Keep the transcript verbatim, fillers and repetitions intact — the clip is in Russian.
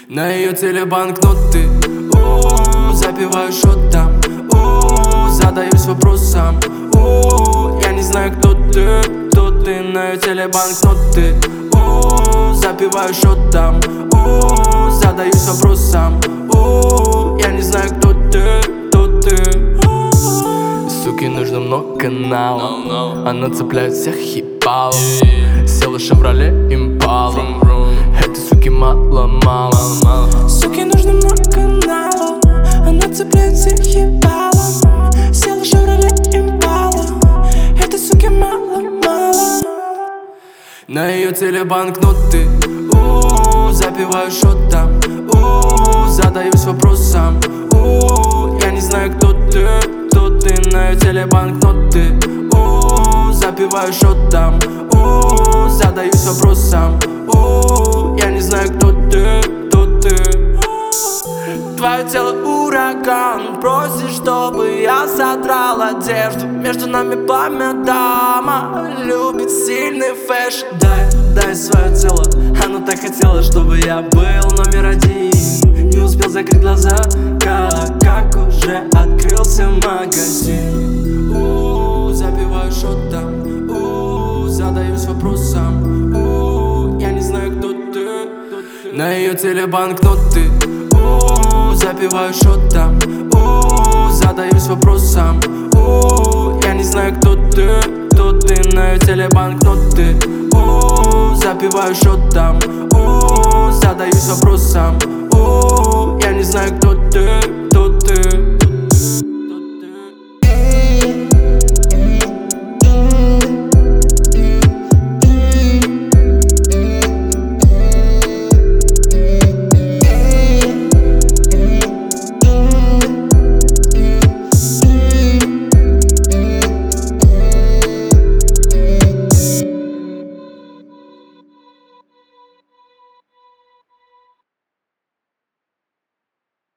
На ее теле банкноты, у-у-у, запиваю шотом, у-у-у, задаюсь вопросом, у-у-у, я не знаю, кто ты, кто ты. На ее теле банкноты, у-у-у, запиваю шотом, у-у-у, задаюсь вопросом, у-у-у, я не знаю, кто ты, кто ты. Суки, нужно много каналов, no, no. Она цепляет всех ебалов, yeah. Села Шевроле Импала, этой суки мало-мало. Суки, нужно много каналов, она цепляет всех ебалов. Села Шевроле Импала, этой суки мало-мало. На ее теле банкноты, у-у-у, запиваю шотом, у-у-у, задаюсь вопросом, у-у-у, я не знаю, кто ты, кто ты. На ее теле банкноты, у-у-у, запиваю шотом, у-у-у, задаюсь вопросом, у-у-у, я не знаю, кто ты, кто ты. Твое тело ураган, просишь, чтобы я содрал одежду. Между нами пламя, дама любит сильный фэшн. Дай, дай свое тело, оно так хотело, чтобы я был номер один. Не успел закрыть глаза, как, как уже открылся магазин. У-у-у, запиваю шотом, у-у-у, задаюсь вопросом, у-у-у, я не знаю, кто ты, кто ты. На ее теле банкноты, у-у-у, запиваю шотом, у-у-у, задаюсь вопросом, у-у-у, я не знаю, кто ты, кто ты. На ее теле банкноты, у-у-у, запиваю шотом, у-у-у, задаюсь вопросом, у-у-у, я не знаю, кто ты, кто ты.